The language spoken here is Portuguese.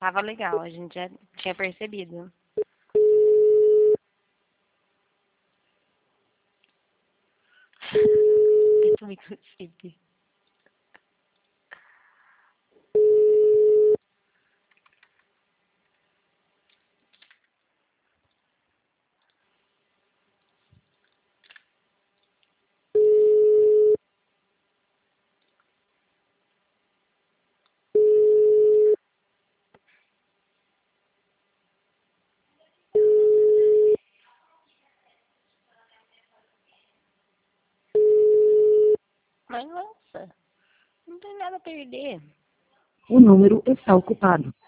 Tava legal, a gente já tinha percebido. Muito inclusive. Mas nossa, não tem nada a perder. O número está ocupado.